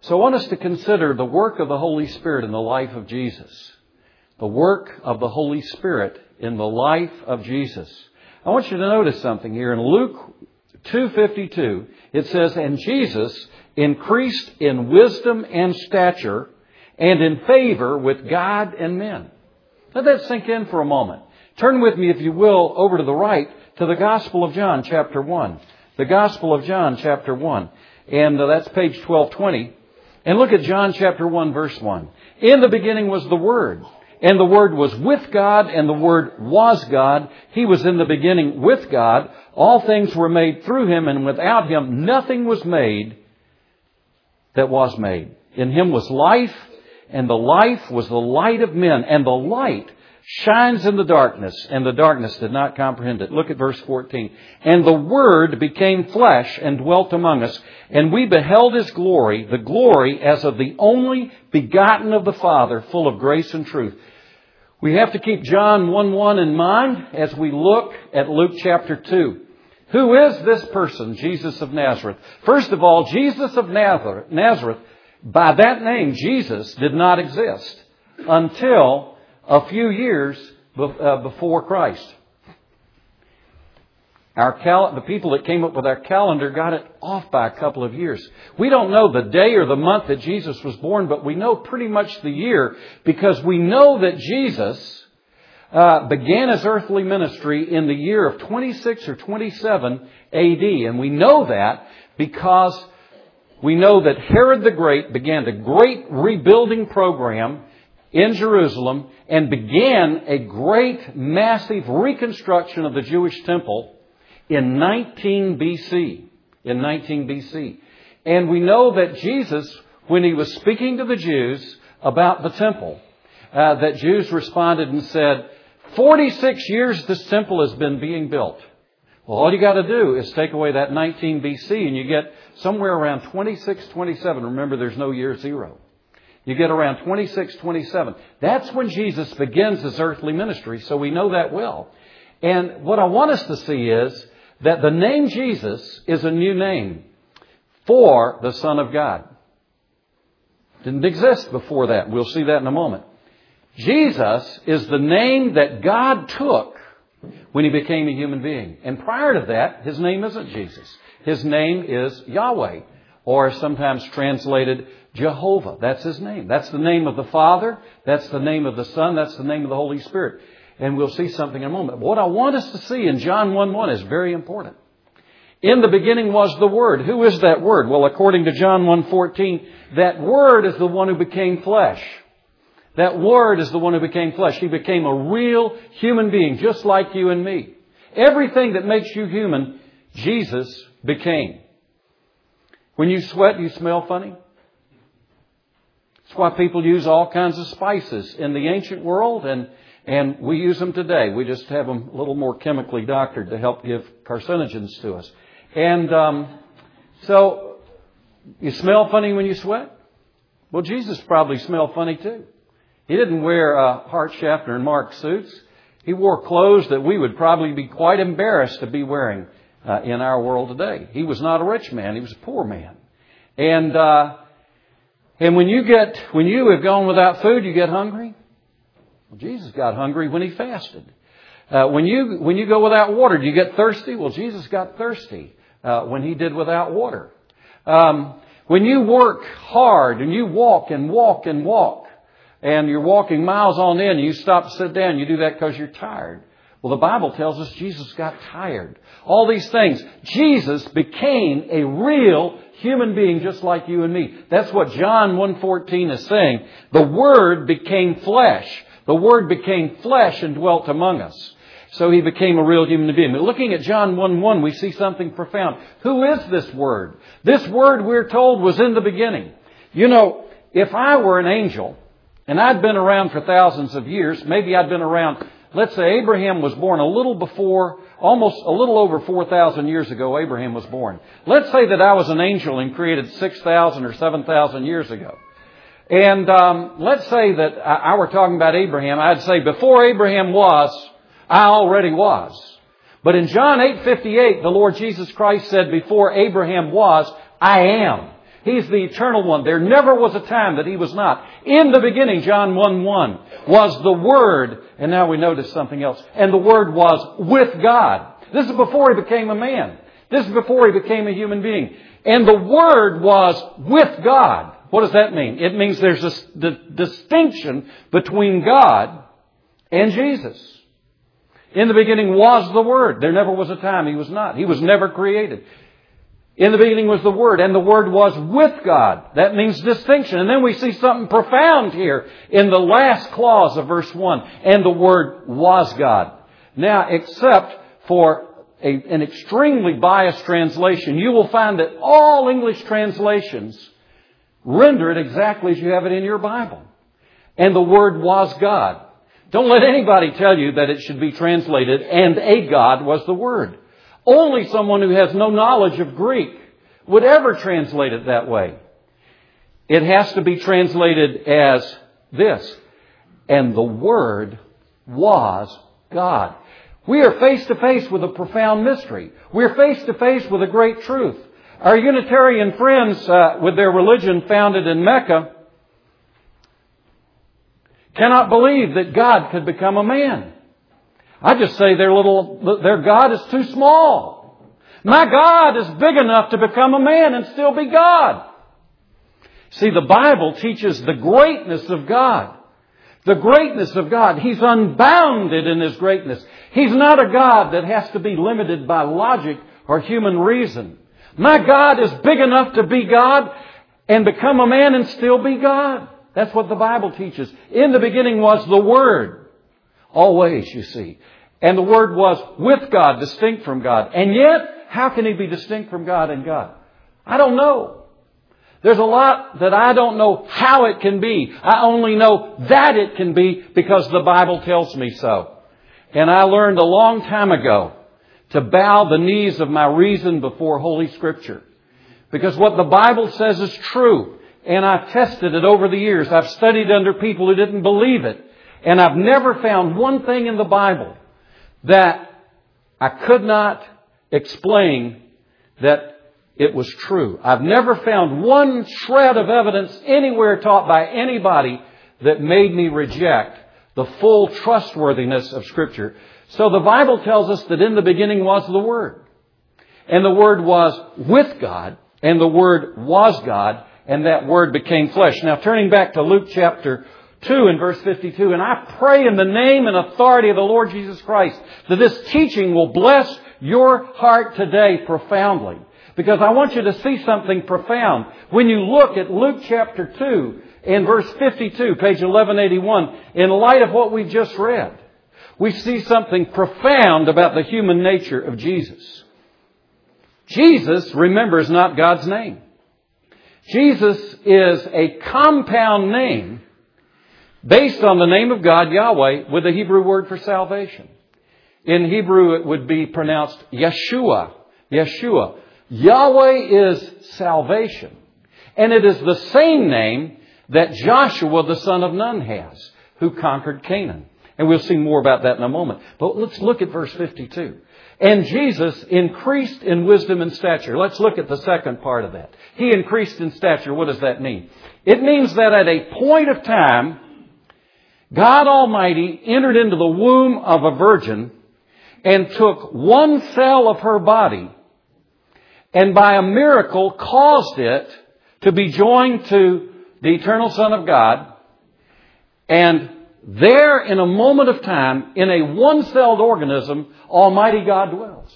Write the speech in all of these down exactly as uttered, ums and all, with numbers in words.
So I want us to consider the work of the Holy Spirit in the life of Jesus. The work of the Holy Spirit in the life of Jesus. I want you to notice something here. In Luke two fifty-two, it says, "And Jesus increased in wisdom and stature and in favor with God and men." Let that sink in for a moment. Turn with me, if you will, over to the right to the Gospel of John, chapter one. The Gospel of John, chapter one. And uh, that's page twelve twenty. And look at John chapter one, verse one. "In the beginning was the Word, and the Word was with God, and the Word was God. He was in the beginning with God. All things were made through Him, and without Him nothing was made that was made. In Him was life, and the life was the light of men. And the light shines in the darkness, and the darkness did not comprehend it." Look at verse fourteen. "And the Word became flesh and dwelt among us, and we beheld His glory, the glory as of the only begotten of the Father, full of grace and truth." We have to keep John one one in mind as we look at Luke chapter two. Who is this person, Jesus of Nazareth? First of all, Jesus of Nazareth, Nazareth, by that name, Jesus did not exist until a few years before Christ. Our cal- the people that came up with our calendar got it off by a couple of years. We don't know the day or the month that Jesus was born, but we know pretty much the year, because we know that Jesus uh, began His earthly ministry in the year of twenty-six or twenty-seven A D. And we know that because we know that Herod the Great began a great rebuilding program in Jerusalem and began a great, massive reconstruction of the Jewish temple in nineteen B C. In nineteen B C. And we know that Jesus, when He was speaking to the Jews about the temple, uh, that Jews responded and said, forty-six years this temple has been being built. Well, all you got to do is take away that nineteen B C and you get somewhere around twenty-six twenty-seven. Remember, there's no year zero. You get around twenty-six twenty-seven. That's when Jesus begins His earthly ministry, so we know that well. And what I want us to see is that the name Jesus is a new name for the Son of God. Didn't exist before that. We'll see that in a moment. Jesus is the name that God took when He became a human being. And prior to that, His name isn't Jesus. His name is Yahweh, or sometimes translated Jehovah. That's His name. That's the name of the Father. That's the name of the Son. That's the name of the Holy Spirit. And we'll see something in a moment. What I want us to see in John one one is very important. In the beginning was the Word. Who is that Word? Well, according to John one fourteen, that Word is the one who became flesh. That Word is the one who became flesh. He became a real human being, just like you and me. Everything that makes you human, Jesus became. When you sweat, you smell funny. That's why people use all kinds of spices in the ancient world, and And we use them today. We just have them a little more chemically doctored to help give carcinogens to us. And um, so, you smell funny when you sweat? Well, Jesus probably smelled funny too. He didn't wear uh, Hart, Schaffner and Mark suits. He wore clothes that we would probably be quite embarrassed to be wearing uh, in our world today. He was not a rich man. He was a poor man. And uh, and when you get when you have gone without food, you get hungry. Well, Jesus got hungry when He fasted. Uh, when you when you go without water, do you get thirsty? Well, Jesus got thirsty uh, when He did without water. Um, when you work hard and you walk and walk and walk, and you're walking miles on end, and you stop to sit down, you do that because you're tired. Well, the Bible tells us Jesus got tired. All these things. Jesus became a real human being just like you and me. That's what John one fourteen is saying. The Word became flesh. The Word became flesh and dwelt among us. So He became a real human being. But looking at John one one, we see something profound. Who is this Word? This Word, we're told, was in the beginning. You know, if I were an angel, and I'd been around for thousands of years, maybe I'd been around, let's say Abraham was born a little before, almost a little over four thousand years ago, Abraham was born. Let's say that I was an angel and created six thousand or seven thousand years ago. And um, let's say that I, I were talking about Abraham. I'd say before Abraham was, I already was. But in John eight fifty-eight, the Lord Jesus Christ said, before Abraham was, I am. He's the eternal one. There never was a time that He was not. In the beginning, John one one, was the Word. And now we notice something else. And the Word was with God. This is before He became a man. This is before He became a human being. And the Word was with God. What does that mean? It means there's a the distinction between God and Jesus. In the beginning was the Word. There never was a time He was not. He was never created. In the beginning was the Word, and the Word was with God. That means distinction. And then we see something profound here in the last clause of verse one. And the Word was God. Now, except for a, an extremely biased translation, you will find that all English translations render it exactly as you have it in your Bible. And the Word was God. Don't let anybody tell you that it should be translated, and a God was the Word. Only someone who has no knowledge of Greek would ever translate it that way. It has to be translated as this. And the Word was God. We are face to face with a profound mystery. We are face to face with a great truth. Our Unitarian friends, uh, with their religion founded in Mecca, cannot believe that God could become a man. I just say their little, their God is too small. My God is big enough to become a man and still be God. See, the Bible teaches the greatness of God. The greatness of God. He's unbounded in His greatness. He's not a God that has to be limited by logic or human reason. My God is big enough to be God and become a man and still be God. That's what the Bible teaches. In the beginning was the Word. Always, you see. And the Word was with God, distinct from God. And yet, how can He be distinct from God and God? I don't know. There's a lot that I don't know how it can be. I only know that it can be because the Bible tells me so. And I learned a long time ago to bow the knees of my reason before Holy Scripture. Because what the Bible says is true. And I've tested it over the years. I've studied under people who didn't believe it. And I've never found one thing in the Bible that I could not explain that it was true. I've never found one shred of evidence anywhere taught by anybody that made me reject the full trustworthiness of Scripture. So the Bible tells us that in the beginning was the Word. And the Word was with God. And the Word was God. And that Word became flesh. Now turning back to Luke chapter two and verse fifty-two. And I pray in the name and authority of the Lord Jesus Christ that this teaching will bless your heart today profoundly. Because I want you to see something profound. When you look at Luke chapter two and verse fifty-two, page eleven eighty-one, in light of what we've just read, we see something profound about the human nature of Jesus. Jesus, remember, is not God's name. Jesus is a compound name based on the name of God, Yahweh, with the Hebrew word for salvation. In Hebrew, it would be pronounced Yeshua. Yeshua. Yahweh is salvation. And it is the same name that Joshua, the son of Nun, has, who conquered Canaan. And we'll see more about that in a moment. But let's look at verse fifty-two. And Jesus increased in wisdom and stature. Let's look at the second part of that. He increased in stature. What does that mean? It means that at a point of time, God Almighty entered into the womb of a virgin and took one cell of her body and by a miracle caused it to be joined to the eternal Son of God. And there, in a moment of time, in a one-celled organism, Almighty God dwells.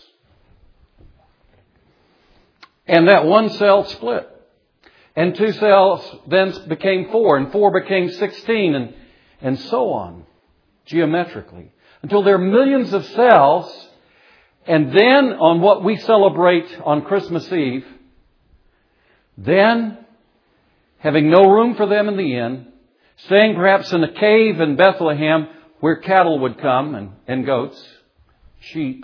And that one cell split. And two cells then became four, and four became sixteen, and, and so on, geometrically. Until there are millions of cells, and then on what we celebrate on Christmas Eve, then, having no room for them in the inn, staying perhaps in a cave in Bethlehem where cattle would come and, and goats, sheep,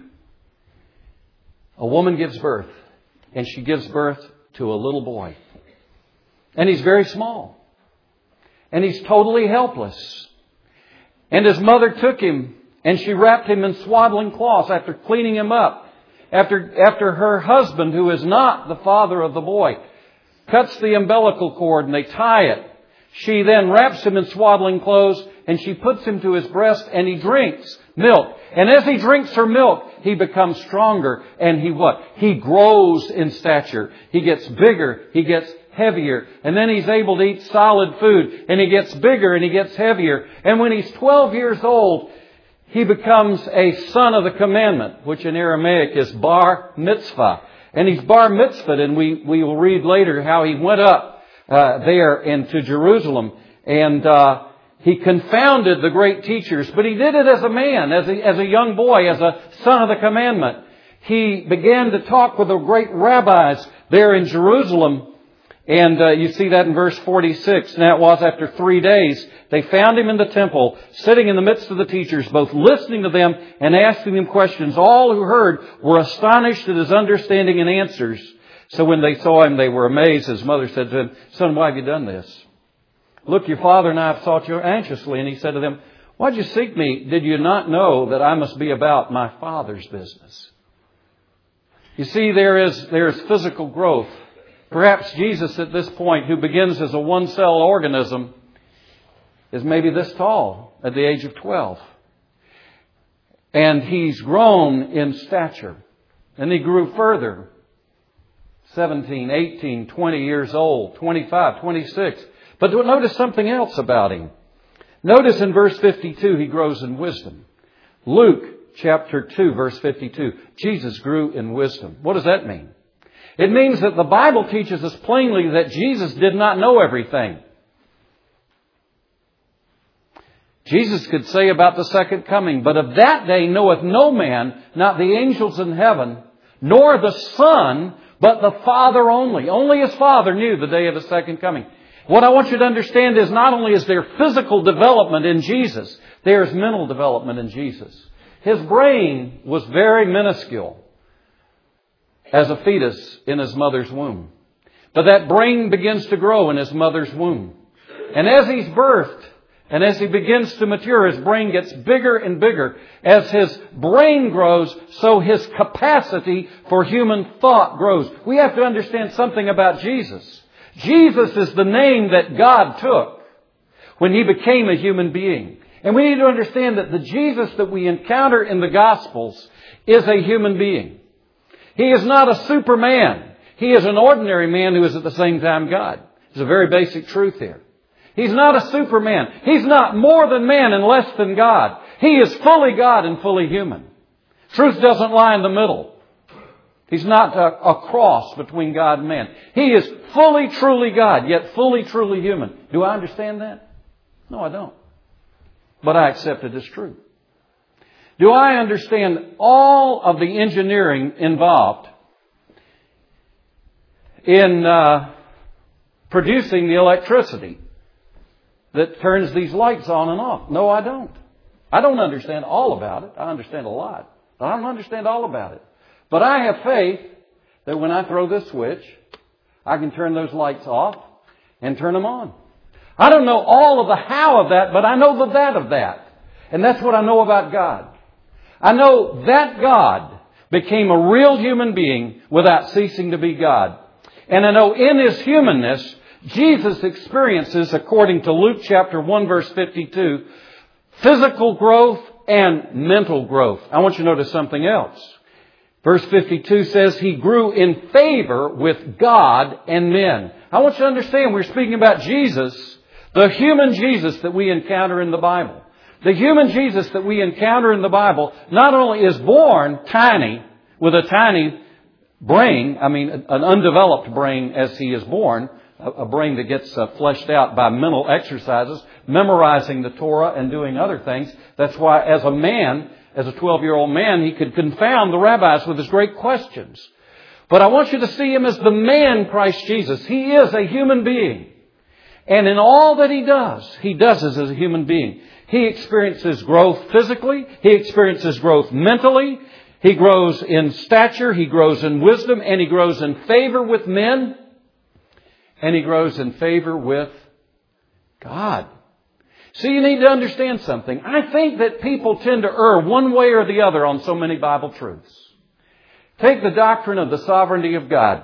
a woman gives birth. And she gives birth to a little boy. And he's very small. And he's totally helpless. And his mother took him and she wrapped him in swaddling cloths after cleaning him up. After, after her husband, who is not the father of the boy, cuts the umbilical cord and they tie it. She then wraps him in swaddling clothes and she puts him to his breast and he drinks milk. And as he drinks her milk, he becomes stronger and he what? He grows in stature. He gets bigger. He gets heavier. And then he's able to eat solid food and he gets bigger and he gets heavier. And when he's twelve years old, he becomes a son of the commandment, which in Aramaic is bar mitzvah. And he's bar mitzvahed, and we, we will read later how he went up uh, there into Jerusalem. And uh, he confounded the great teachers. But he did it as a man, as a, as a young boy, as a son of the commandment. He began to talk with the great rabbis there in Jerusalem. And uh, you see that in verse forty-six. Now it was after three days, they found him in the temple, sitting in the midst of the teachers, both listening to them and asking them questions. All who heard were astonished at his understanding and answers. So when they saw him, they were amazed. His mother said to him, "Son, why have you done this? Look, your father and I have sought you anxiously." And he said to them, "Why did you seek me? Did you not know that I must be about my Father's business?" You see, there is, there is physical growth. Perhaps Jesus at this point, who begins as a one-cell organism, is maybe this tall at the age of twelve. And he's grown in stature. And he grew further. seventeen, eighteen, twenty years old, twenty-five, twenty-six. But notice something else about him. Notice in verse fifty-two, he grows in wisdom. Luke chapter two, verse fifty-two. Jesus grew in wisdom. What does that mean? It means that the Bible teaches us plainly that Jesus did not know everything. Jesus could say about the second coming, "But of that day knoweth no man, not the angels in heaven, nor the Son, but the Father only." Only His Father knew the day of His second coming. What I want you to understand is not only is there physical development in Jesus, there is mental development in Jesus. His brain was very minuscule as a fetus in his mother's womb. But that brain begins to grow in his mother's womb. And as he's birthed, and as he begins to mature, his brain gets bigger and bigger. As his brain grows, so his capacity for human thought grows. We have to understand something about Jesus. Jesus is the name that God took when He became a human being. And we need to understand that the Jesus that we encounter in the Gospels is a human being. He is not a superman. He is an ordinary man who is at the same time God. There's a very basic truth here. He's not a superman. He's not more than man and less than God. He is fully God and fully human. Truth doesn't lie in the middle. He's not a, a cross between God and man. He is fully, truly God, yet fully, truly human. Do I understand that? No, I don't. But I accept it as true. Do I understand all of the engineering involved in uh, producing the electricity that turns these lights on and off? No, I don't. I don't understand all about it. I understand a lot. But I don't understand all about it. But I have faith that when I throw this switch, I can turn those lights off and turn them on. I don't know all of the how of that, but I know the that of that. And that's what I know about God. I know that God became a real human being without ceasing to be God. And I know in His humanness, Jesus experiences, according to Luke chapter one, verse fifty-two, physical growth and mental growth. I want you to notice something else. Verse fifty-two says He grew in favor with God and men. I want you to understand we're speaking about Jesus, the human Jesus that we encounter in the Bible. The human Jesus that we encounter in the Bible not only is born tiny, with a tiny brain, I mean an undeveloped brain as he is born, a brain that gets uh, fleshed out by mental exercises, memorizing the Torah and doing other things. That's why as a man, as a twelve-year-old man, he could confound the rabbis with his great questions. But I want you to see Him as the man Christ Jesus. He is a human being. And in all that He does, He does it as a human being. He experiences growth physically. He experiences growth mentally. He grows in stature. He grows in wisdom. And He grows in favor with men. And He grows in favor with God. See, you need to understand something. I think that people tend to err one way or the other on so many Bible truths. Take the doctrine of the sovereignty of God.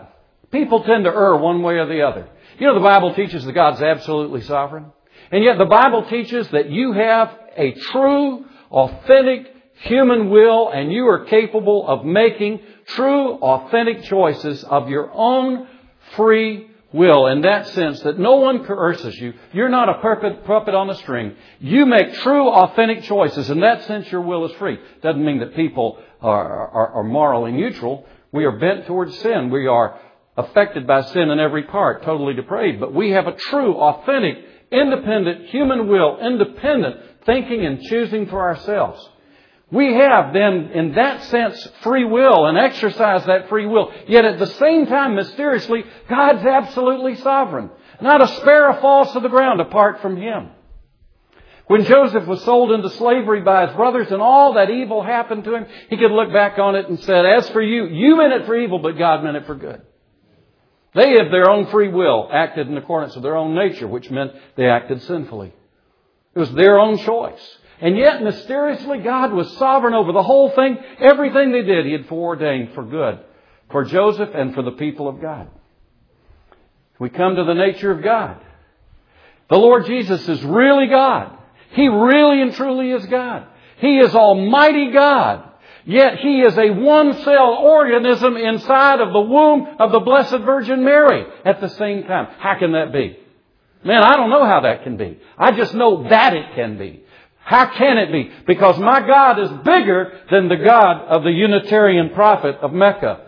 People tend to err one way or the other. You know, the Bible teaches that God's absolutely sovereign. And yet the Bible teaches that you have a true, authentic human will, and you are capable of making true, authentic choices of your own free will. In that sense, that no one coerces you. You're not a puppet, puppet on a string. You make true, authentic choices. In that sense, your will is free. Doesn't mean that people are, are, are morally neutral. We are bent towards sin. We are affected by sin in every part, totally depraved. But we have a true, authentic, independent human will, independent thinking and choosing for ourselves. We have then, in that sense, free will and exercise that free will. Yet at the same time, mysteriously, God's absolutely sovereign. Not a sparrow falls to the ground apart from Him. When Joseph was sold into slavery by his brothers and all that evil happened to him, he could look back on it and said, as for you, you meant it for evil, but God meant it for good. They, of their own free will, acted in accordance with their own nature, which meant they acted sinfully. It was their own choice. And yet, mysteriously, God was sovereign over the whole thing. Everything they did, He had foreordained for good, for Joseph and for the people of God. We come to the nature of God. The Lord Jesus is really God. He really and truly is God. He is Almighty God. Yet He is a one-cell organism inside of the womb of the Blessed Virgin Mary at the same time. How can that be? Man, I don't know how that can be. I just know that it can be. How can it be? Because my God is bigger than the God of the Unitarian prophet of Mecca.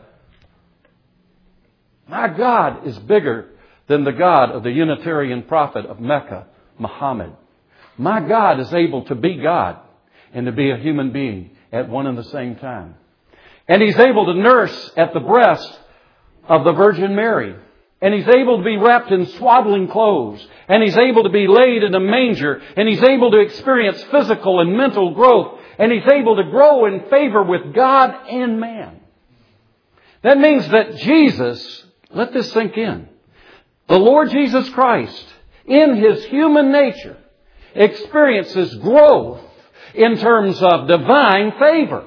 My God is bigger than the God of the Unitarian prophet of Mecca, Muhammad. My God is able to be God and to be a human being at one and the same time. And He's able to nurse at the breast of the Virgin Mary. And He's able to be wrapped in swaddling clothes. And He's able to be laid in a manger. And He's able to experience physical and mental growth. And He's able to grow in favor with God and man. That means that Jesus, let this sink in, the Lord Jesus Christ, in His human nature, experiences growth in terms of divine favor.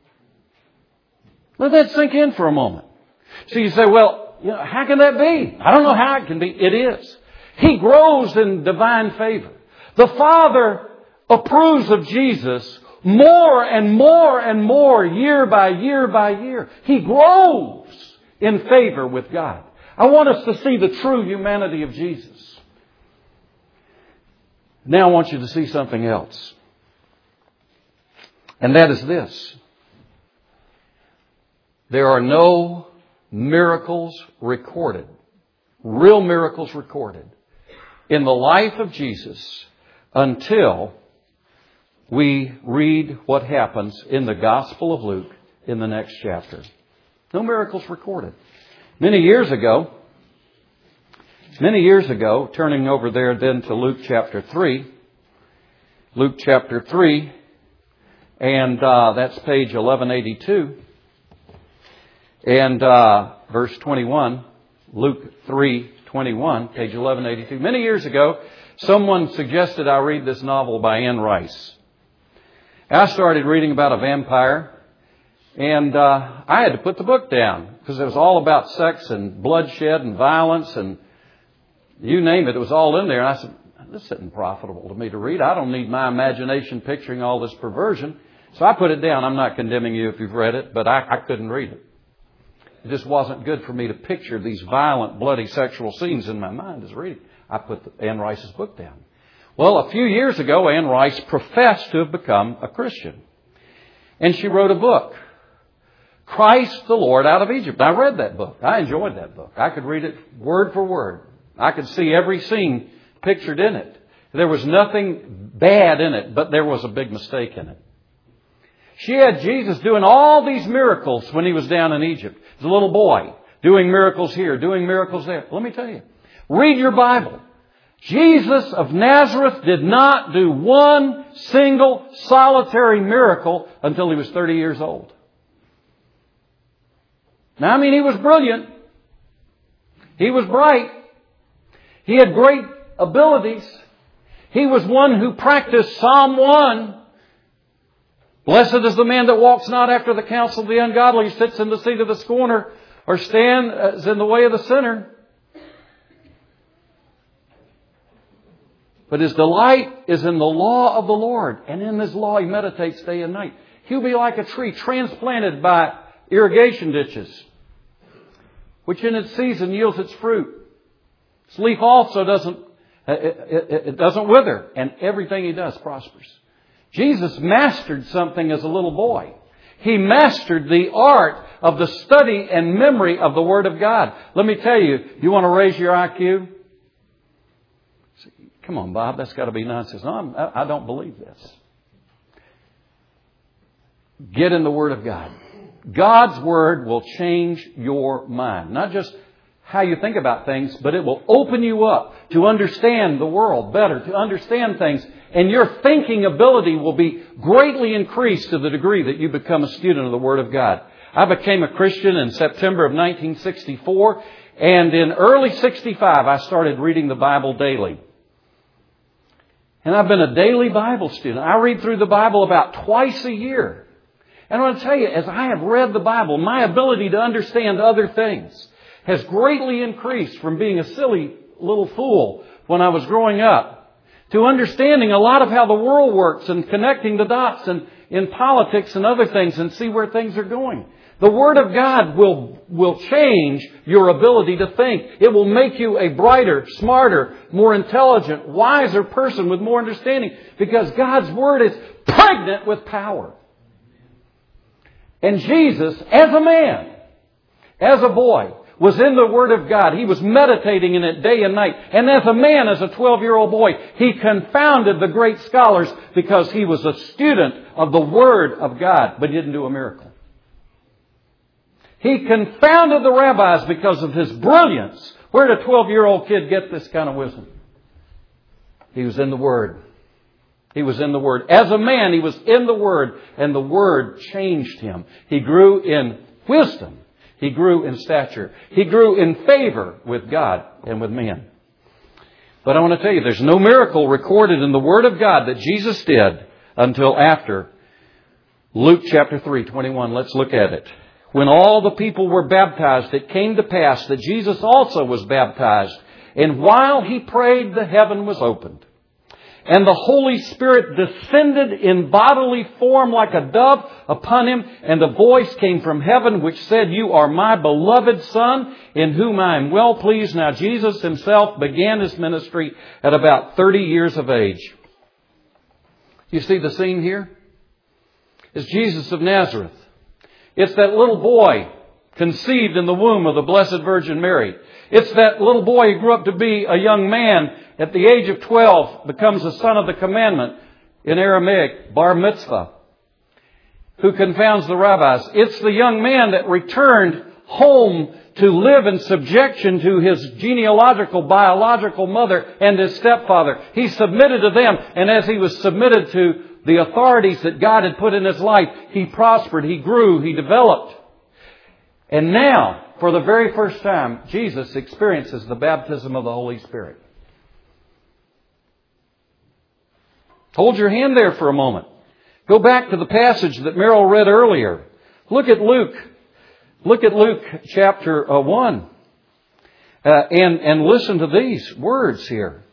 Let that sink in for a moment. So you say, well, you know, how can that be? I don't know how it can be. It is. He grows in divine favor. The Father approves of Jesus more and more and more, year by year by year. He grows in favor with God. I want us to see the true humanity of Jesus. Now I want you to see something else. And that is this. There are no miracles recorded, real miracles recorded, in the life of Jesus until we read what happens in the Gospel of Luke in the next chapter. No miracles recorded. Many years ago, many years ago, turning over there then to Luke chapter three, Luke chapter three, and uh, that's page eleven eighty-two. And uh, verse twenty-one, Luke three twenty-one, page eleven eighty-two. Many years ago, someone suggested I read this novel by Anne Rice. I started reading about a vampire, and uh, I had to put the book down because it was all about sex and bloodshed and violence and you name it. It was all in there. And I said, this isn't profitable to me to read. I don't need my imagination picturing all this perversion. So I put it down. I'm not condemning you if you've read it, but I, I couldn't read it. It just wasn't good for me to picture these violent, bloody sexual scenes in my mind as reading. I put the, Anne Rice's book down. Well, a few years ago, Anne Rice professed to have become a Christian. And she wrote a book, Christ the Lord out of Egypt. I read that book. I enjoyed that book. I could read it word for word. I could see every scene pictured in it. There was nothing bad in it, but there was a big mistake in it. She had Jesus doing all these miracles when He was down in Egypt. As a little boy, doing miracles here, doing miracles there. Let me tell you, read your Bible. Jesus of Nazareth did not do one single solitary miracle until He was thirty years old. Now, I mean, He was brilliant. He was bright. He had great abilities. He was one who practiced Psalm one. Blessed is the man that walks not after the counsel of the ungodly, sits in the seat of the scorner, or stand as in the way of the sinner. But his delight is in the law of the Lord, and in His law he meditates day and night. He'll be like a tree transplanted by irrigation ditches, which in its season yields its fruit. Its leaf also doesn't, it, it, it doesn't wither, and everything he does prospers. Jesus mastered something as a little boy. He mastered the art of the study and memory of the Word of God. Let me tell you, you want to raise your I Q? Come on, Bob, that's got to be nonsense. No, I'm, I don't believe this. Get in the Word of God. God's Word will change your mind. Not just how you think about things, but it will open you up to understand the world better, to understand things. And your thinking ability will be greatly increased to the degree that you become a student of the Word of God. I became a Christian in September of nineteen sixty-four. And in early sixty-five, I started reading the Bible daily. And I've been a daily Bible student. I read through the Bible about twice a year. And I want to tell you, as I have read the Bible, my ability to understand other things has greatly increased from being a silly little fool when I was growing up to understanding a lot of how the world works and connecting the dots and in politics and other things and see where things are going. The Word of God will, will change your ability to think. It will make you a brighter, smarter, more intelligent, wiser person with more understanding, because God's Word is pregnant with power. And Jesus, as a man, as a boy, was in the Word of God. He was meditating in it day and night. And as a man, as a twelve-year-old boy, he confounded the great scholars because he was a student of the Word of God, but he didn't do a miracle. He confounded the rabbis because of his brilliance. Where did a twelve-year-old kid get this kind of wisdom? He was in the Word. He was in the Word. As a man, he was in the Word, and the Word changed him. He grew in wisdom. He grew in stature. He grew in favor with God and with men. But I want to tell you, there's no miracle recorded in the Word of God that Jesus did until after Luke chapter three, twenty-one. Let's look at it. When all the people were baptized, it came to pass that Jesus also was baptized. And while he prayed, the heaven was opened. And the Holy Spirit descended in bodily form like a dove upon him. And a voice came from heaven which said, "You are my beloved Son, in whom I am well pleased." Now Jesus himself began his ministry at about thirty years of age. You see the scene here? It's Jesus of Nazareth. It's that little boy conceived in the womb of the Blessed Virgin Mary. It's that little boy who grew up to be a young man. At the age of twelve, becomes a son of the commandment, in Aramaic, bar mitzvah, who confounds the rabbis. It's the young man that returned home to live in subjection to his genealogical, biological mother and his stepfather. He submitted to them, and as he was submitted to the authorities that God had put in his life, he prospered, he grew, he developed. And now, for the very first time, Jesus experiences the baptism of the Holy Spirit. Hold your hand there for a moment. Go back to the passage that Merrill read earlier. Look at Luke. Look at Luke chapter one. Uh, and, and listen to these words here.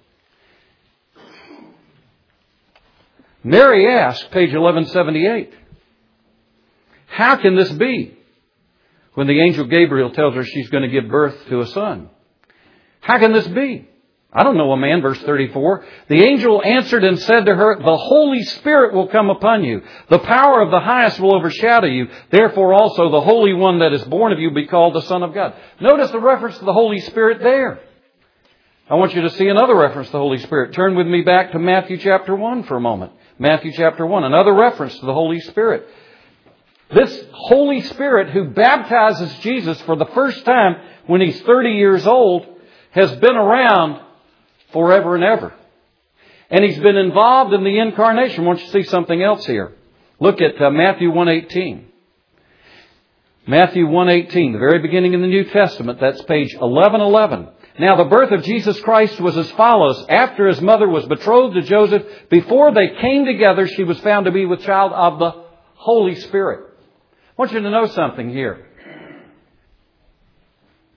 Mary asked, page eleven seventy-eight, "How can this be?" When the angel Gabriel tells her she's going to give birth to a son. "How can this be? I don't know a man," verse thirty-four. "The angel answered and said to her, the Holy Spirit will come upon you. The power of the highest will overshadow you. Therefore also the Holy One that is born of you will be called the Son of God." Notice the reference to the Holy Spirit there. I want you to see another reference to the Holy Spirit. Turn with me back to Matthew chapter one for a moment. Matthew chapter one, another reference to the Holy Spirit. This Holy Spirit who baptizes Jesus for the first time when he's thirty years old has been around forever and ever. And he's been involved in the incarnation. I want you to see something else here. Look at uh, Matthew one eighteen. Matthew one eighteen, the very beginning in the New Testament. That's page eleven eleven. "Now the birth of Jesus Christ was as follows. After his mother was betrothed to Joseph, before they came together, she was found to be with child of the Holy Spirit." I want you to know something here.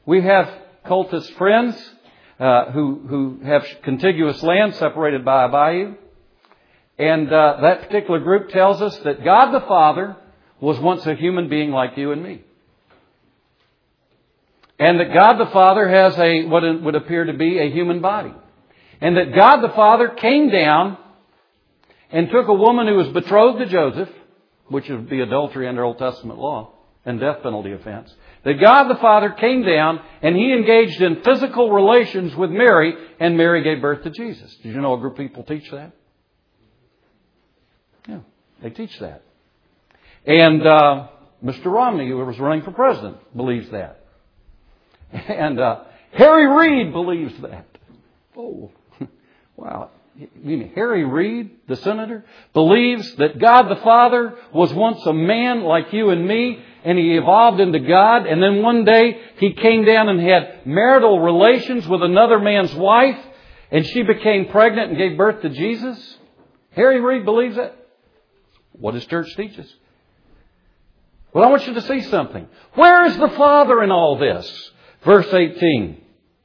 We have cultist friends uh, who, who have contiguous land separated by a bayou. And uh, that particular group tells us that God the Father was once a human being like you and me. And that God the Father has a what would appear to be a human body. And that God the Father came down and took a woman who was betrothed to Joseph, which would be adultery under Old Testament law and death penalty offense. That God the Father came down and He engaged in physical relations with Mary, and Mary gave birth to Jesus. Did you know a group of people teach that? Yeah, they teach that. And uh, Mister Romney, who was running for president, believes that. And uh, Harry Reid believes that. Oh, wow. You mean Harry Reid, the senator, believes that God the Father was once a man like you and me, and He evolved into God, and then one day He came down and had marital relations with another man's wife, and she became pregnant and gave birth to Jesus? Harry Reid believes that? What His church teaches. Well, I want you to see something. Where is the Father in all this? Verse eighteen.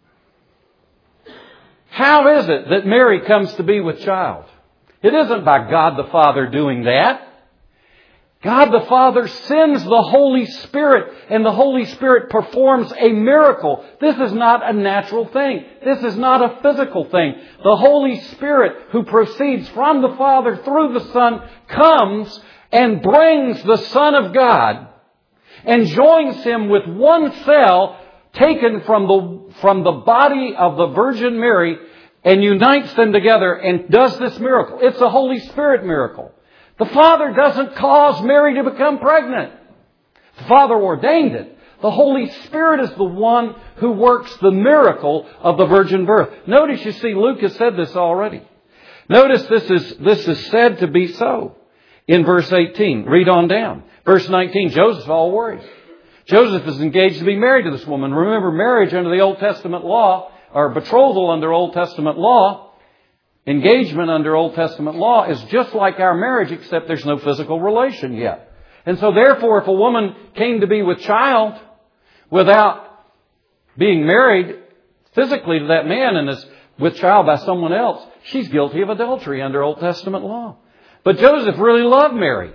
How is it that Mary comes to be with child? It isn't by God the Father doing that. God the Father sends the Holy Spirit, and the Holy Spirit performs a miracle. This is not a natural thing. This is not a physical thing. The Holy Spirit, who proceeds from the Father through the Son, comes and brings the Son of God and joins Him with one cell taken from the, from the body of the Virgin Mary and unites them together and does this miracle. It's a Holy Spirit miracle. The Father doesn't cause Mary to become pregnant. The Father ordained it. The Holy Spirit is the one who works the miracle of the virgin birth. Notice, you see, Luke has said this already. Notice this is, this is said to be so in verse eighteen. Read on down. Verse nineteen, Joseph's all worried. Joseph is engaged to be married to this woman. Remember, marriage under the Old Testament law, or betrothal under Old Testament law, engagement under Old Testament law is just like our marriage, except there's no physical relation yet. And so therefore, if a woman came to be with child without being married physically to that man and is with child by someone else, she's guilty of adultery under Old Testament law. But Joseph really loved Mary.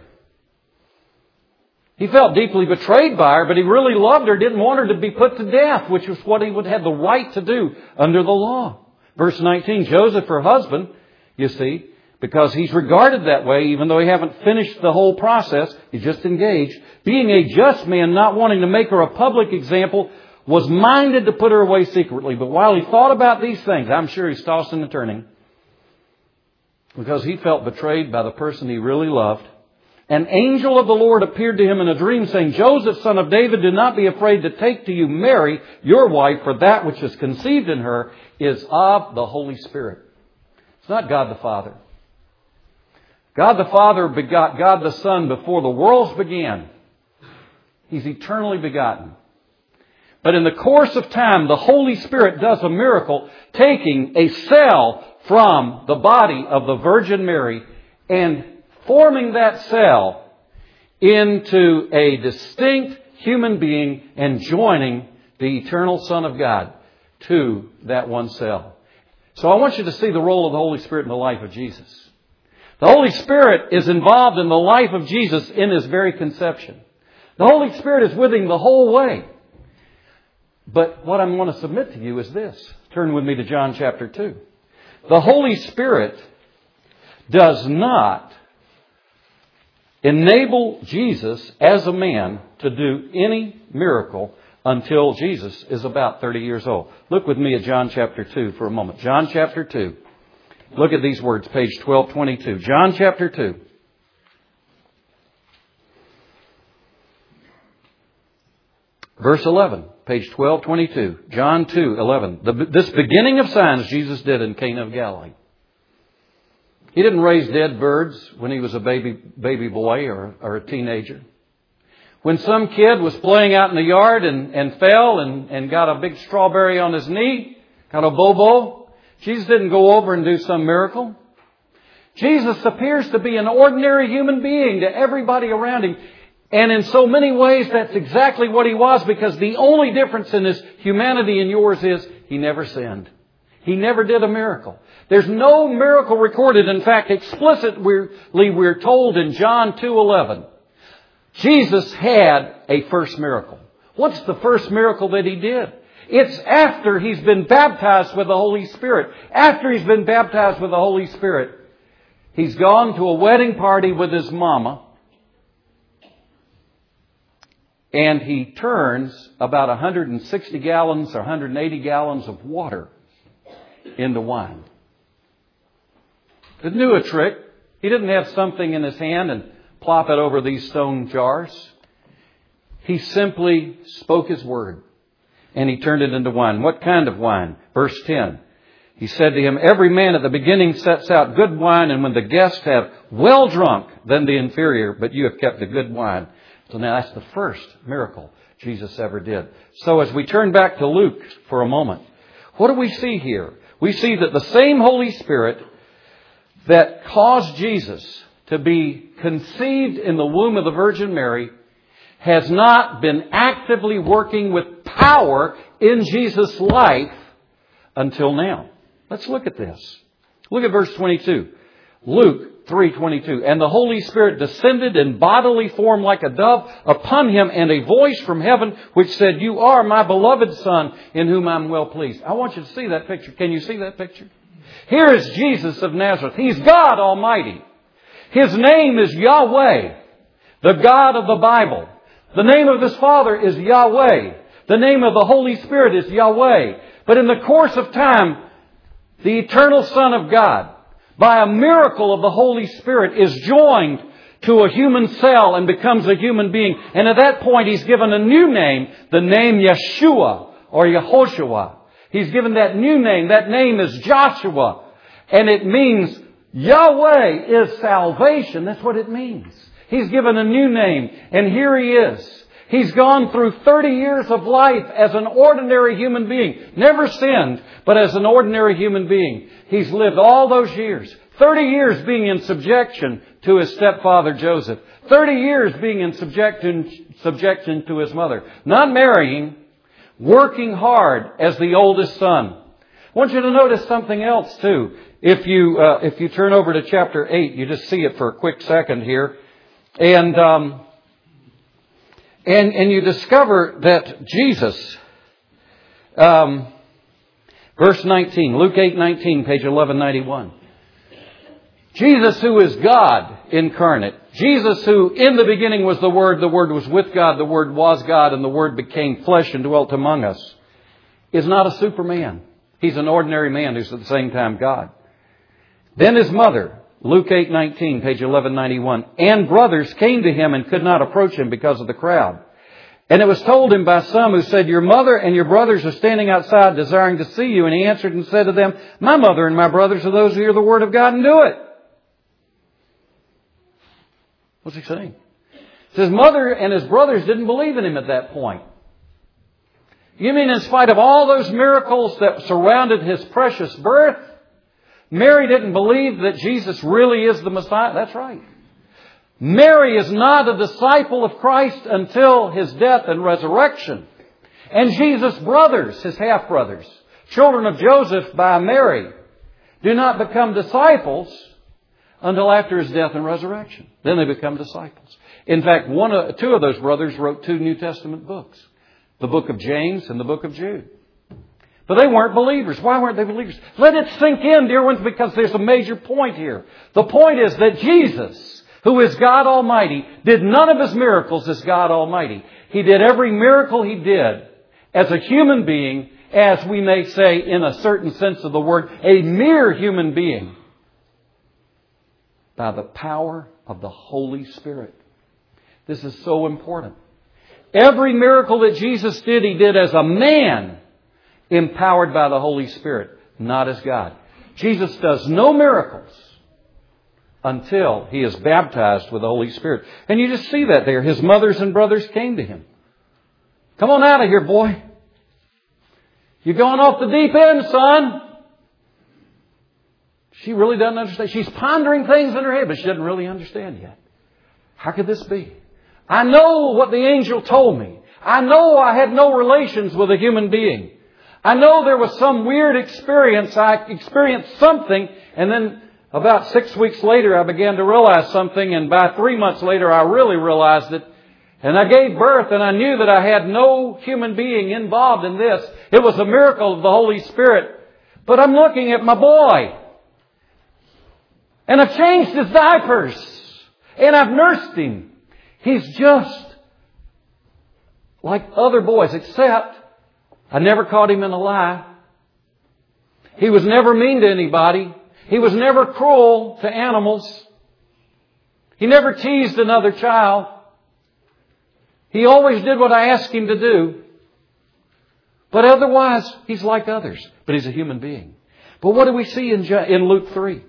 He felt deeply betrayed by her, but he really loved her, didn't want her to be put to death, which was what he would have the right to do under the law. Verse nineteen, Joseph, her husband, you see, because he's regarded that way, even though he haven't finished the whole process, he's just engaged, being a just man, not wanting to make her a public example, was minded to put her away secretly. But while he thought about these things, I'm sure he's tossing and turning, because he felt betrayed by the person he really loved. An angel of the Lord appeared to him in a dream, saying, Joseph, son of David, do not be afraid to take to you Mary, your wife, for that which is conceived in her is of the Holy Spirit. It's not God the Father. God the Father begot God the Son before the worlds began. He's eternally begotten. But in the course of time, the Holy Spirit does a miracle, taking a cell from the body of the Virgin Mary and forming that cell into a distinct human being and joining the eternal Son of God to that one cell. So I want you to see the role of the Holy Spirit in the life of Jesus. The Holy Spirit is involved in the life of Jesus in His very conception. The Holy Spirit is with Him the whole way. But what I'm going to submit to you is this. Turn with me to John chapter two. The Holy Spirit does not enable Jesus as a man to do any miracle until Jesus is about thirty years old. Look with me at John chapter two for a moment. John chapter two. Look at these words, page twelve twenty-two. John chapter two. Verse eleven, page twelve twenty-two. John two eleven. The, this beginning of signs Jesus did in Cana of Galilee. He didn't raise dead birds when he was a baby baby boy or, or a teenager. When some kid was playing out in the yard and, and fell and, and got a big strawberry on his knee, got a bobo, Jesus didn't go over and do some miracle. Jesus appears to be an ordinary human being to everybody around Him. And in so many ways, that's exactly what He was, because the only difference in His humanity and yours is He never sinned. He never did a miracle. There's no miracle recorded. In fact, explicitly we're told in John two eleven, Jesus had a first miracle. What's the first miracle that He did? It's after He's been baptized with the Holy Spirit. After He's been baptized with the Holy Spirit, He's gone to a wedding party with His mama. And He turns about one hundred sixty gallons or one hundred eighty gallons of water into wine. Didn't do a trick. He didn't have something in His hand and plop it over these stone jars. He simply spoke His word. And He turned it into wine. What kind of wine? Verse ten. He said to him, every man at the beginning sets out good wine, and when the guests have well drunk, then the inferior, but you have kept the good wine. So now that's the first miracle Jesus ever did. So as we turn back to Luke for a moment, what do we see here? We see that the same Holy Spirit that caused Jesus to be conceived in the womb of the Virgin Mary has not been actively working with power in Jesus' life until now. Let's look at this. Look at verse twenty-two. Luke three twenty-two. And the Holy Spirit descended in bodily form like a dove upon Him, and a voice from heaven which said, you are my beloved Son, in whom I'm well pleased. I want you to see that picture. Can you see that picture? Here is Jesus of Nazareth. He's God Almighty. His name is Yahweh, the God of the Bible. The name of His Father is Yahweh. The name of the Holy Spirit is Yahweh. But in the course of time, the eternal Son of God, by a miracle of the Holy Spirit, is joined to a human cell and becomes a human being. And at that point, He's given a new name, the name Yeshua or Yehoshua. He's given that new name. That name is Joshua. And it means Yahweh is salvation. That's what it means. He's given a new name. And here He is. He's gone through thirty years of life as an ordinary human being. Never sinned, but as an ordinary human being. He's lived all those years. thirty years being in subjection to his stepfather Joseph. thirty years being in subjection, subjection to his mother. Not marrying, working hard as the oldest son. I want you to notice something else too. If you, uh, if you turn over to chapter eight, you just see it for a quick second here. And, um, and, and you discover that Jesus, um, verse nineteen, Luke eight nineteen, page eleven ninety-one. Jesus, who is God incarnate. Jesus, who in the beginning was the Word, the Word was with God, the Word was God, and the Word became flesh and dwelt among us, is not a superman. He's an ordinary man who's at the same time God. Then His mother, Luke eight nineteen, page eleven ninety-one, and brothers came to Him and could not approach Him because of the crowd. And it was told Him by some who said, your mother and your brothers are standing outside desiring to see you. And He answered and said to them, my mother and my brothers are those who hear the word of God and do it. What's He saying? His mother and His brothers didn't believe in Him at that point. You mean in spite of all those miracles that surrounded His precious birth, Mary didn't believe that Jesus really is the Messiah? That's right. Mary is not a disciple of Christ until His death and resurrection. And Jesus' brothers, His half-brothers, children of Joseph by Mary, do not become disciples until after His death and resurrection. Then they become disciples. In fact, one of, two of those brothers wrote two New Testament books. The book of James and the book of Jude. But they weren't believers. Why weren't they believers? Let it sink in, dear ones, because there's a major point here. The point is that Jesus, who is God Almighty, did none of His miracles as God Almighty. He did every miracle He did as a human being, as we may say in a certain sense of the word, a mere human being, by the power of the Holy Spirit. This is so important. Every miracle that Jesus did, He did as a man, empowered by the Holy Spirit, not as God. Jesus does no miracles until He is baptized with the Holy Spirit. And you just see that there. His mothers and brothers came to Him. Come on out of here, boy. You're going off the deep end, son. She really doesn't understand. She's pondering things in her head, but she doesn't really understand yet. How could this be? I know what the angel told me. I know I had no relations with a human being. I know there was some weird experience. I experienced something, and then about six weeks later I began to realize something, and by three months later I really realized it. And I gave birth, and I knew that I had no human being involved in this. It was a miracle of the Holy Spirit. But I'm looking at my boy. And I've changed his diapers. And I've nursed him. He's just like other boys, except I never caught him in a lie. He was never mean to anybody. He was never cruel to animals. He never teased another child. He always did what I asked him to do. But otherwise, he's like others. But he's a human being. But what do we see in, in Luke three?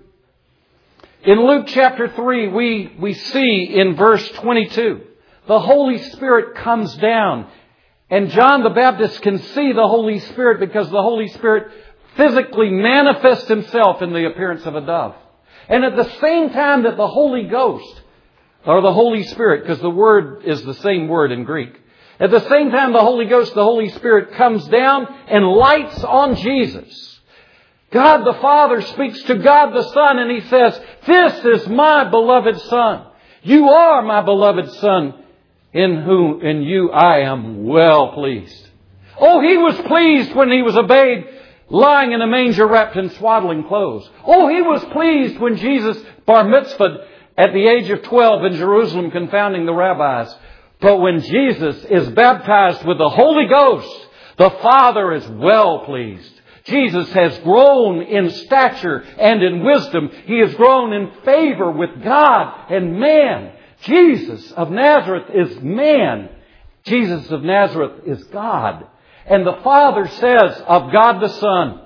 In Luke chapter three, we, we see in verse twenty-two, the Holy Spirit comes down. And John the Baptist can see the Holy Spirit because the Holy Spirit physically manifests Himself in the appearance of a dove. And at the same time that the Holy Ghost, or the Holy Spirit, because the word is the same word in Greek. At the same time the Holy Ghost, the Holy Spirit comes down and lights on Jesus. God the Father speaks to God the Son and He says, "This is my beloved Son. You are my beloved Son, in whom in you I am well pleased." Oh, He was pleased when He was a babe lying in a manger wrapped in swaddling clothes. Oh, He was pleased when Jesus bar mitzvahed at the age of twelve in Jerusalem, confounding the rabbis. But when Jesus is baptized with the Holy Ghost, the Father is well pleased. Jesus has grown in stature and in wisdom. He has grown in favor with God and man. Jesus of Nazareth is man. Jesus of Nazareth is God. And the Father says of God the Son,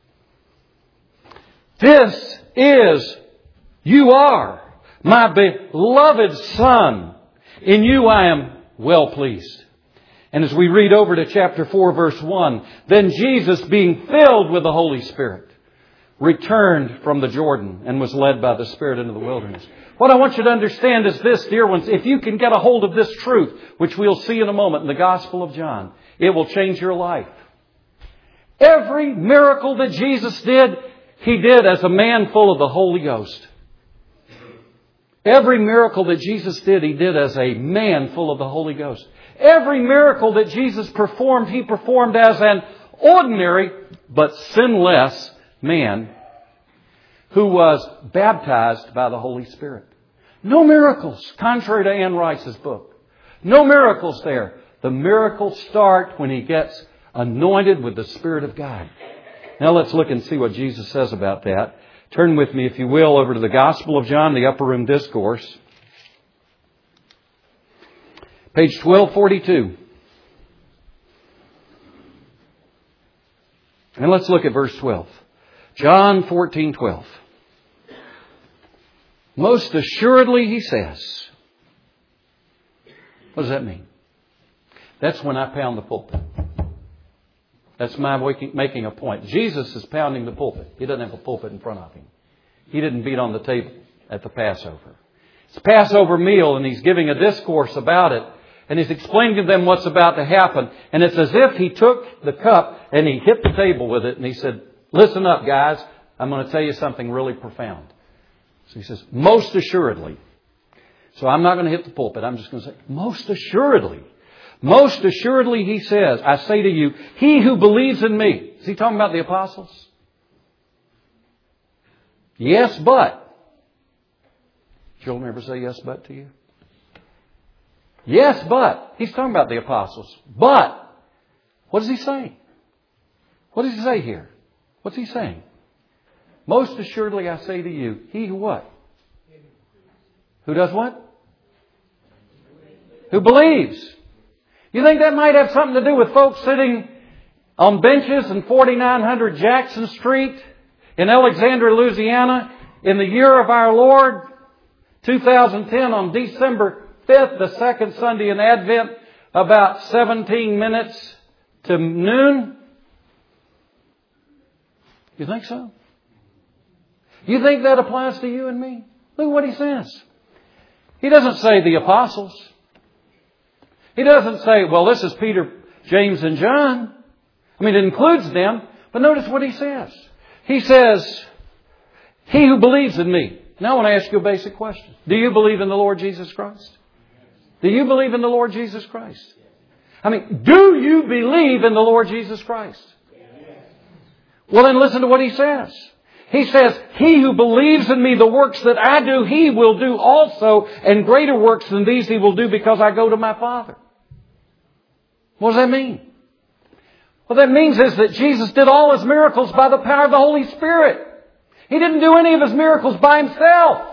"This is, you are my beloved Son. In you I am well pleased." And as we read over to chapter four, verse one, "Then Jesus, being filled with the Holy Spirit, returned from the Jordan and was led by the Spirit into the wilderness." What I want you to understand is this, dear ones. If you can get a hold of this truth, which we'll see in a moment in the Gospel of John, it will change your life. Every miracle that Jesus did, He did as a man full of the Holy Ghost. Every miracle that Jesus did, He did as a man full of the Holy Ghost. Every miracle that Jesus performed, He performed as an ordinary but sinless man who was baptized by the Holy Spirit. No miracles, contrary to Ann Rice's book. No miracles there. The miracles start when He gets anointed with the Spirit of God. Now let's look and see what Jesus says about that. Turn with me, if you will, over to the Gospel of John, the Upper Room Discourse. Page twelve forty-two. And let's look at verse twelve. John fourteen twelve. "Most assuredly," He says. What does that mean? That's when I pound the pulpit. That's my making a point. Jesus is pounding the pulpit. He doesn't have a pulpit in front of Him. He didn't beat on the table at the Passover. It's a Passover meal, and He's giving a discourse about it. And He's explaining to them what's about to happen. And it's as if He took the cup and He hit the table with it. And He said, "Listen up, guys. I'm going to tell you something really profound." So He says, "Most assuredly." So I'm not going to hit the pulpit. I'm just going to say, "Most assuredly. Most assuredly," He says, "I say to you, he who believes in me." Is He talking about the apostles? Yes, but. Children ever say yes, but to you? Yes, but. He's talking about the apostles. But. What does He say? What does He say here? What's He saying? "Most assuredly, I say to you, he who what? Who does what? Who believes." You think that might have something to do with folks sitting on benches in forty-nine hundred Jackson Street in Alexandria, Louisiana, in the year of our Lord, two thousand ten, on December fifth, the second Sunday in Advent, about seventeen minutes to noon? You think so? You think that applies to you and me? Look what He says. He doesn't say the apostles. He doesn't say, well, this is Peter, James, and John. I mean, it includes them. But notice what he says. He says, he who believes in me. Now I want to ask you a basic question. Do you believe in the Lord Jesus Christ? Do you believe in the Lord Jesus Christ? I mean, do you believe in the Lord Jesus Christ? Well, then listen to what he says. He says, he who believes in me, the works that I do, he will do also, and greater works than these he will do because I go to my Father. What does that mean? What that means is that Jesus did all His miracles by the power of the Holy Spirit. He didn't do any of His miracles by Himself.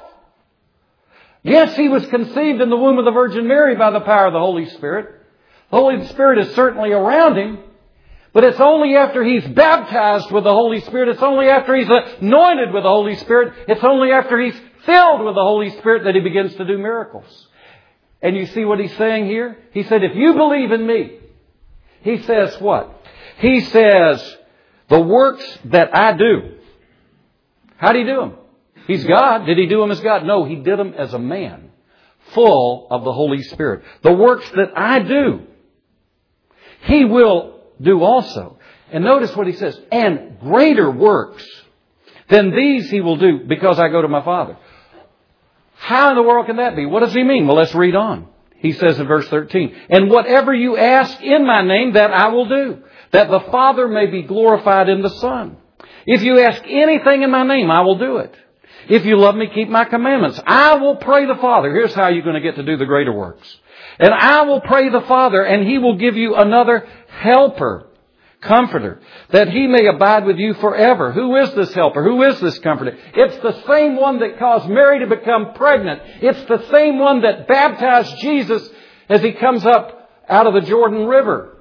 Yes, He was conceived in the womb of the Virgin Mary by the power of the Holy Spirit. The Holy Spirit is certainly around Him. But it's only after He's baptized with the Holy Spirit, it's only after He's anointed with the Holy Spirit, it's only after He's filled with the Holy Spirit that He begins to do miracles. And you see what He's saying here? He said, if you believe in me, He says what? He says, the works that I do. How did He do them? He's God. Did He do them as God? No, He did them as a man, full of the Holy Spirit. The works that I do, He will do also. And notice what He says, and greater works than these He will do because I go to my Father. How in the world can that be? What does He mean? Well, let's read on. He says in verse thirteen, and whatever you ask in my name, that I will do, that the Father may be glorified in the Son. If you ask anything in my name, I will do it. If you love me, keep my commandments. I will pray the Father. Here's how you're going to get to do the greater works. And I will pray the Father, and He will give you another helper, comforter, that He may abide with you forever. Who is this helper? Who is this comforter? It's the same one that caused Mary to become pregnant. It's the same one that baptized Jesus as He comes up out of the Jordan River.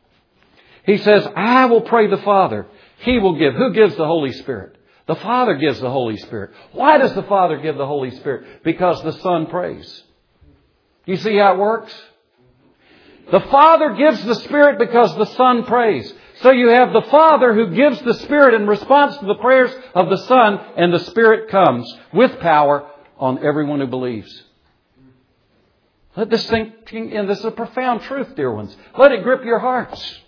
He says, I will pray the Father. He will give. Who gives the Holy Spirit? The Father gives the Holy Spirit. Why does the Father give the Holy Spirit? Because the Son prays. You see how it works? The Father gives the Spirit because the Son prays. So you have the Father who gives the Spirit in response to the prayers of the Son, and the Spirit comes with power on everyone who believes. Let this sink in. This is a profound truth, dear ones. Let it grip your hearts.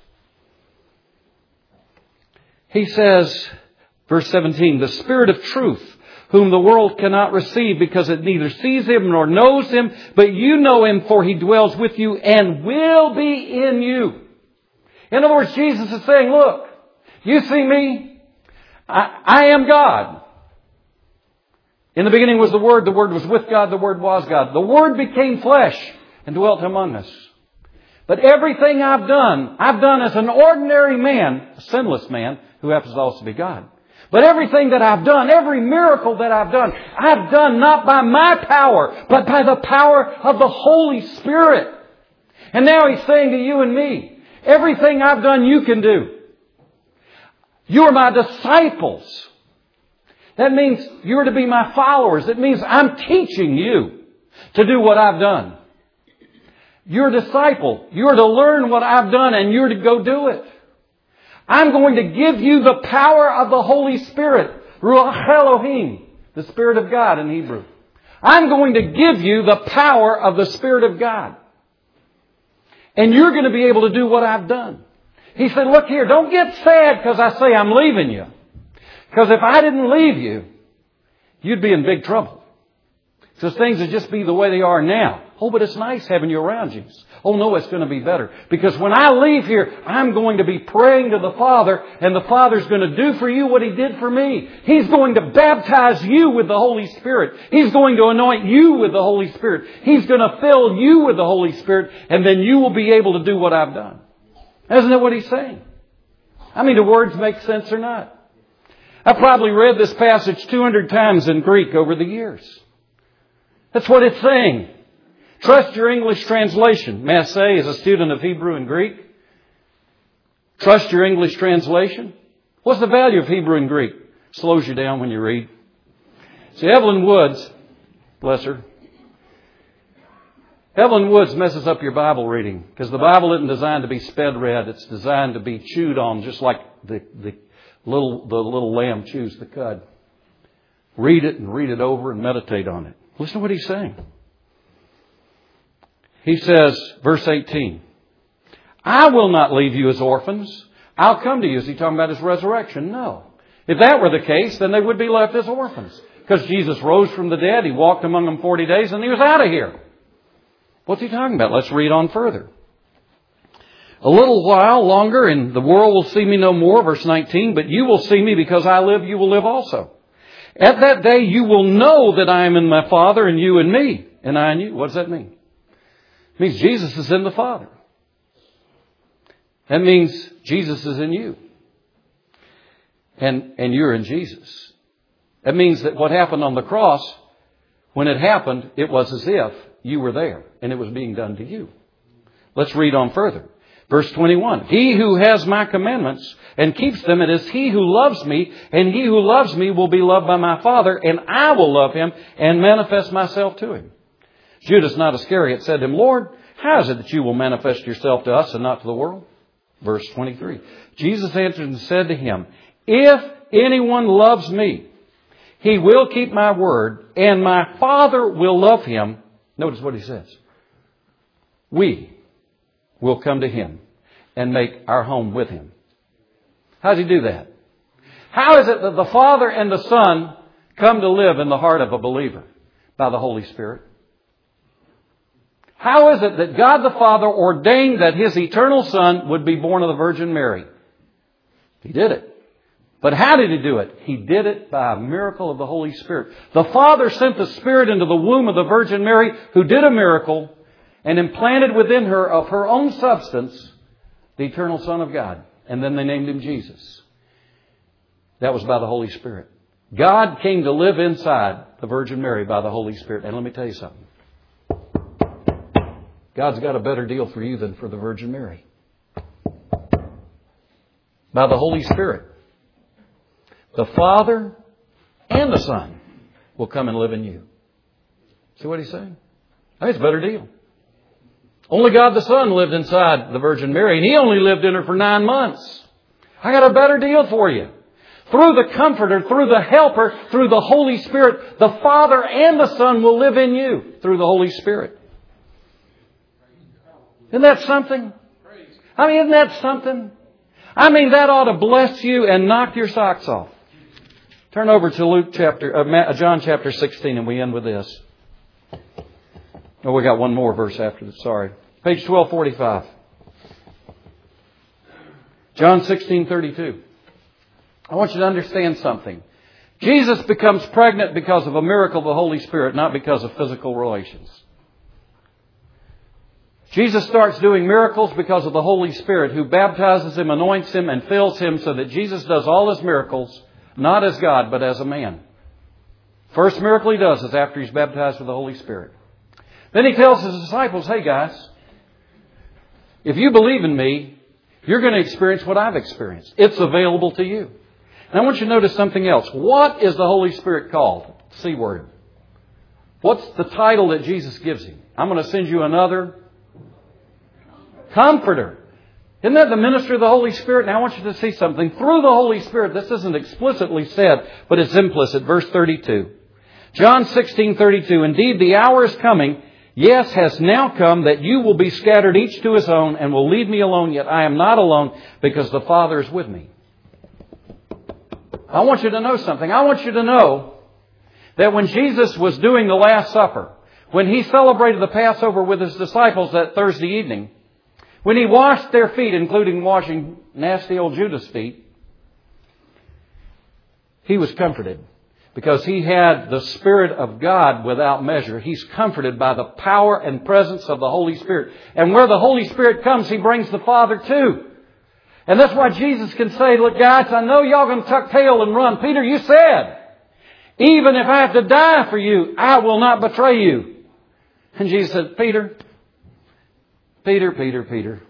He says, verse seventeen, the Spirit of truth, whom the world cannot receive because it neither sees Him nor knows Him, but you know Him, for He dwells with you and will be in you. In other words, Jesus is saying, look, you see me? I, I am God. In the beginning was the Word. The Word was with God. The Word was God. The Word became flesh and dwelt among us. But everything I've done, I've done as an ordinary man, a sinless man, who happens to also be God. But everything that I've done, every miracle that I've done, I've done not by my power, but by the power of the Holy Spirit. And now He's saying to you and me, everything I've done you can do. You are my disciples. That means you're to be my followers. It means I'm teaching you to do what I've done. You're a disciple. You're to learn what I've done and you're to go do it. I'm going to give you the power of the Holy Spirit. Ruach Elohim, the Spirit of God in Hebrew. I'm going to give you the power of the Spirit of God. And you're going to be able to do what I've done. He said, look here, don't get sad because I say I'm leaving you. Because if I didn't leave you, you'd be in big trouble. So things would just be the way they are now. Oh, but it's nice having you around, Jesus. Oh, no, it's going to be better. Because when I leave here, I'm going to be praying to the Father, and the Father's going to do for you what He did for me. He's going to baptize you with the Holy Spirit. He's going to anoint you with the Holy Spirit. He's going to fill you with the Holy Spirit, and then you will be able to do what I've done. Isn't that what He's saying? I mean, do words make sense or not? I've probably read this passage two hundred times in Greek over the years. That's what it's saying. Trust your English translation. May I say, as a student of Hebrew and Greek, trust your English translation. What's the value of Hebrew and Greek? Slows you down when you read. See, Evelyn Woods, bless her, Evelyn Woods messes up your Bible reading because the Bible isn't designed to be sped read. It's designed to be chewed on just like the, the little the little lamb chews the cud. Read it and read it over and meditate on it. Listen to what he's saying. He says, verse eighteen, I will not leave you as orphans. I'll come to you. Is he talking about his resurrection? No. If that were the case, then they would be left as orphans. Because Jesus rose from the dead, He walked among them forty days, and He was out of here. What's He talking about? Let's read on further. A little while longer, and the world will see me no more, verse nineteen, but you will see me because I live, you will live also. At that day you will know that I am in my Father, and you in me, and I in you. What does that mean? It means Jesus is in the Father. That means Jesus is in you. And, and you're in Jesus. That means that what happened on the cross, when it happened, it was as if you were there, and it was being done to you. Let's read on further. Verse twenty-one, He who has my commandments and keeps them, it is he who loves me, and he who loves me will be loved by my Father, and I will love him and manifest myself to him. Judas, not Iscariot, said to him, Lord, how is it that you will manifest yourself to us and not to the world? Verse twenty-three, Jesus answered and said to him, If anyone loves me, he will keep my word, and my Father will love him. Notice what he says. We will come to him and make our home with him. How does he do that? How is it that the Father and the Son come to live in the heart of a believer? By the Holy Spirit. How is it that God the Father ordained that His eternal Son would be born of the Virgin Mary? He did it. But how did He do it? He did it by a miracle of the Holy Spirit. The Father sent the Spirit into the womb of the Virgin Mary, who did a miracle and implanted within her of her own substance the eternal Son of God. And then they named Him Jesus. That was by the Holy Spirit. God came to live inside the Virgin Mary by the Holy Spirit. And let me tell you something. God's got a better deal for you than for the Virgin Mary. By the Holy Spirit. The Father and the Son will come and live in you. See what He's saying? I think it's a better deal. Only God the Son lived inside the Virgin Mary, and He only lived in her for nine months. I got a better deal for you. Through the Comforter, through the Helper, through the Holy Spirit, the Father and the Son will live in you through the Holy Spirit. Isn't that something? I mean, isn't that something? I mean, that ought to bless you and knock your socks off. Turn over to Luke chapter, uh, John chapter sixteen, and we end with this. Oh, we got one more verse after this. Sorry. Page twelve forty-five. John sixteen thirty-two. I want you to understand something. Jesus becomes pregnant because of a miracle of the Holy Spirit, not because of physical relations. Jesus starts doing miracles because of the Holy Spirit, who baptizes him, anoints him, and fills him, so that Jesus does all His miracles, not as God, but as a man. First miracle He does is after He's baptized with the Holy Spirit. Then He tells His disciples, hey guys, if you believe in me, you're going to experience what I've experienced. It's available to you. And I want you to notice something else. What is the Holy Spirit called? C word. What's the title that Jesus gives Him? I'm going to send you another Comforter. Isn't that the ministry of the Holy Spirit? Now I want you to see something. Through the Holy Spirit, this isn't explicitly said, but it's implicit. Verse thirty-two. John sixteen thirty-two. Indeed, the hour is coming, yes, has now come, that you will be scattered each to his own, and will leave me alone, yet I am not alone, because the Father is with me. I want you to know something. I want you to know that when Jesus was doing the Last Supper, when He celebrated the Passover with His disciples that Thursday evening, when He washed their feet, including washing nasty old Judas' feet, He was comforted because He had the Spirit of God without measure. He's comforted by the power and presence of the Holy Spirit. And where the Holy Spirit comes, He brings the Father too. And that's why Jesus can say, look guys, I know y'all going to tuck tail and run. Peter, you said, even if I have to die for you, I will not betray you. And Jesus said, Peter, Peter, Peter, Peter,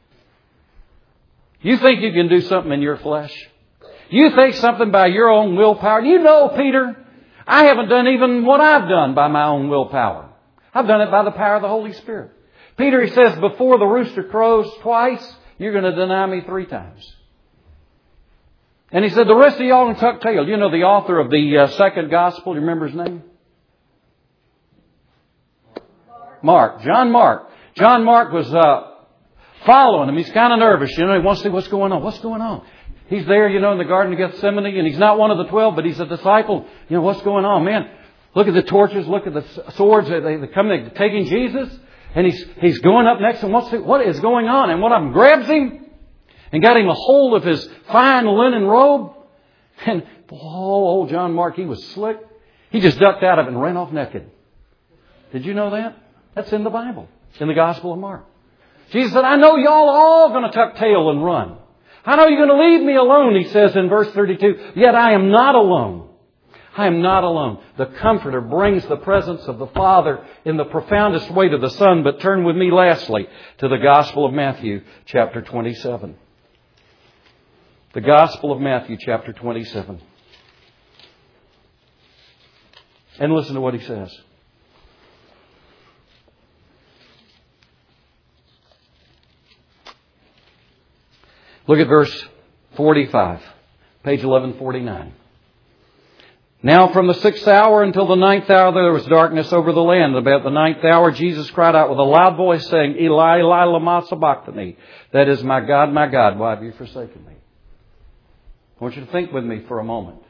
you think you can do something in your flesh? You think something by your own willpower? You know, Peter, I haven't done even what I've done by my own willpower. I've done it by the power of the Holy Spirit. Peter, he says, before the rooster crows twice, you're going to deny me three times. And he said, the rest of y'all can tuck tail. You know the author of the uh, second gospel, you remember his name? Mark. John Mark. John Mark was uh, following him. He's kind of nervous. You know, he wants to see what's going on. What's going on? He's there, you know, in the Garden of Gethsemane, and he's not one of the twelve, but he's a disciple. You know, what's going on? Man, look at the torches. Look at the swords. They, they come, they're taking Jesus. And he's, he's going up next and what's the, what is going on? And one of them grabs him and got him a hold of his fine linen robe. And oh, old John Mark, he was slick. He just ducked out of it and ran off naked. Did you know that? That's in the Bible, in the Gospel of Mark. Jesus said, I know y'all are all going to tuck tail and run. I know you're going to leave me alone, he says in verse thirty-two. Yet I am not alone. I am not alone. The Comforter brings the presence of the Father in the profoundest way to the Son. But turn with me lastly to the Gospel of Matthew, chapter twenty-seven. The Gospel of Matthew, chapter twenty-seven. And listen to what he says. Look at verse forty-five, page eleven forty-nine. Now from the sixth hour until the ninth hour there was darkness over the land. About the ninth hour Jesus cried out with a loud voice saying, Eli, Eli, lama sabachthani. That is, my God, my God, why have you forsaken me? I want you to think with me for a moment.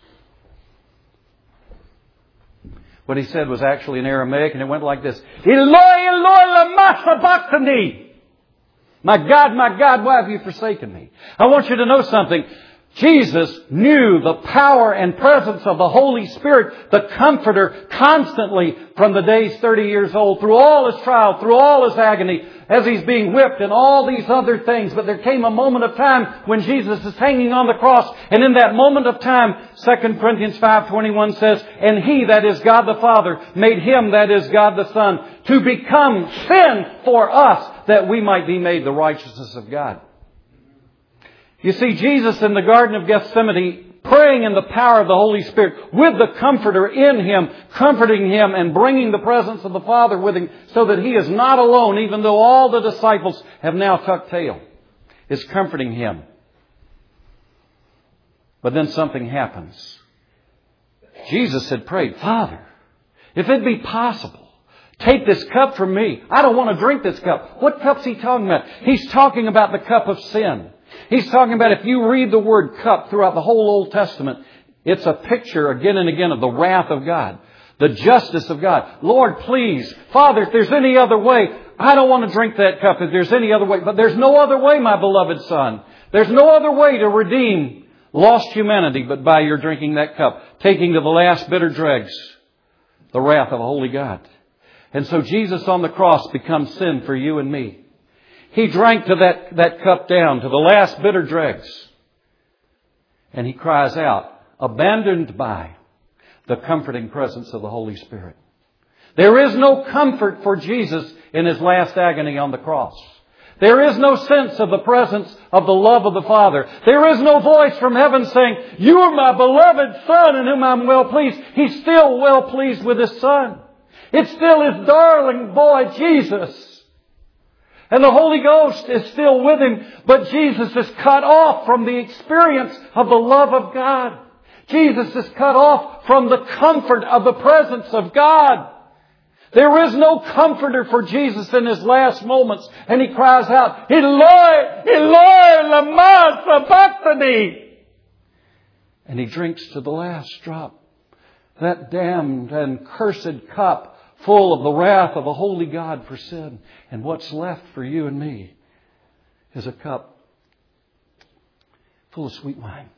What he said was actually in Aramaic, and it went like this. Eloi, Eloi, lama sabachthani. My God, my God, why have you forsaken me? I want you to know something. Jesus knew the power and presence of the Holy Spirit, the Comforter, constantly from the days thirty years old, through all His trial, through all His agony, as He's being whipped and all these other things. But there came a moment of time when Jesus is hanging on the cross. And in that moment of time, Second Corinthians five twenty-one says, And He, that is God the Father, made Him, that is God the Son, to become sin for us, that we might be made the righteousness of God. You see, Jesus in the Garden of Gethsemane, praying in the power of the Holy Spirit, with the Comforter in Him, comforting Him and bringing the presence of the Father with Him, so that He is not alone, even though all the disciples have now tucked tail, is comforting Him. But then something happens. Jesus had prayed, Father, if it be possible, take this cup from me. I don't want to drink this cup. What cup's He talking about? He's talking about the cup of sin. He's talking about, if you read the word cup throughout the whole Old Testament, it's a picture again and again of the wrath of God, the justice of God. Lord, please, Father, if there's any other way, I don't want to drink that cup if there's any other way. But there's no other way, my beloved Son. There's no other way to redeem lost humanity but by your drinking that cup, taking to the last bitter dregs the wrath of a holy God. And so Jesus on the cross becomes sin for you and me. He drank to that, that cup down, to the last bitter dregs. And He cries out, abandoned by the comforting presence of the Holy Spirit. There is no comfort for Jesus in His last agony on the cross. There is no sense of the presence of the love of the Father. There is no voice from heaven saying, You are my beloved Son in whom I'm well pleased. He's still well pleased with His Son. It's still His darling boy, Jesus. And the Holy Ghost is still with Him, but Jesus is cut off from the experience of the love of God. Jesus is cut off from the comfort of the presence of God. There is no comforter for Jesus in His last moments. And He cries out, Eloi, Eloi, lama sabachthani. And He drinks to the last drop that damned and cursed cup, full of the wrath of a holy God for sin. And what's left for you and me is a cup full of sweet wine.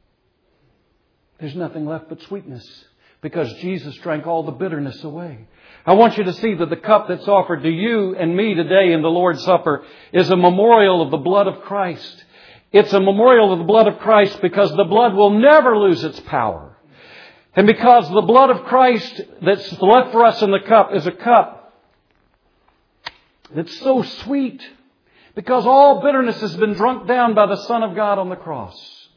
There's nothing left but sweetness, because Jesus drank all the bitterness away. I want you to see that the cup that's offered to you and me today in the Lord's Supper is a memorial of the blood of Christ. It's a memorial of the blood of Christ because the blood will never lose its power. And because the blood of Christ that's left for us in the cup is a cup that's so sweet, because all bitterness has been drunk down by the Son of God on the cross.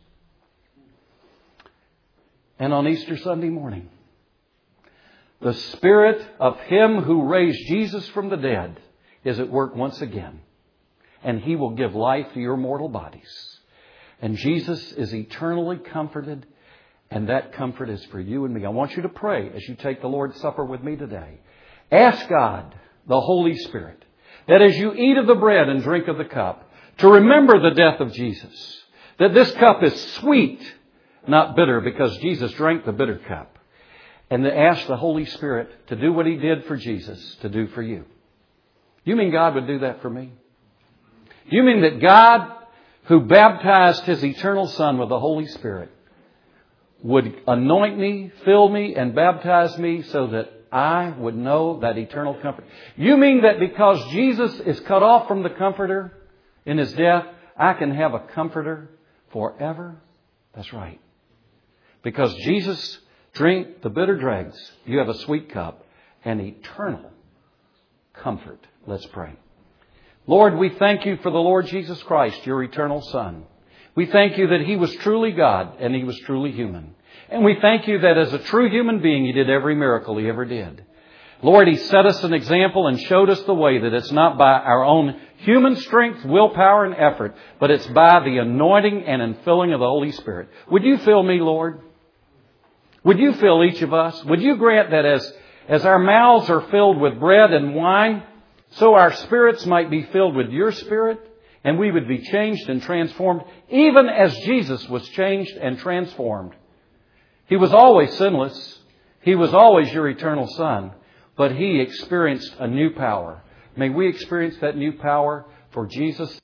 And on Easter Sunday morning, the Spirit of Him who raised Jesus from the dead is at work once again. And He will give life to your mortal bodies. And Jesus is eternally comforted. And that comfort is for you and me. I want you to pray as you take the Lord's Supper with me today. Ask God, the Holy Spirit, that as you eat of the bread and drink of the cup, to remember the death of Jesus, that this cup is sweet, not bitter, because Jesus drank the bitter cup. And to ask the Holy Spirit to do what He did for Jesus, to do for you. You mean God would do that for me? You mean that God, who baptized His eternal Son with the Holy Spirit, would anoint me, fill me, and baptize me so that I would know that eternal comfort? You mean that because Jesus is cut off from the Comforter in His death, I can have a Comforter forever? That's right. Because Jesus drank the bitter dregs, you have a sweet cup and eternal comfort. Let's pray. Lord, we thank You for the Lord Jesus Christ, Your eternal Son. We thank You that He was truly God and He was truly human. And we thank You that as a true human being, He did every miracle He ever did. Lord, He set us an example and showed us the way that it's not by our own human strength, willpower, and effort, but it's by the anointing and infilling of the Holy Spirit. Would You fill me, Lord? Would You fill each of us? Would You grant that as, as our mouths are filled with bread and wine, so our spirits might be filled with Your Spirit, and we would be changed and transformed, even as Jesus was changed and transformed. He was always sinless. He was always Your eternal Son, but He experienced a new power. May we experience that new power for Jesus.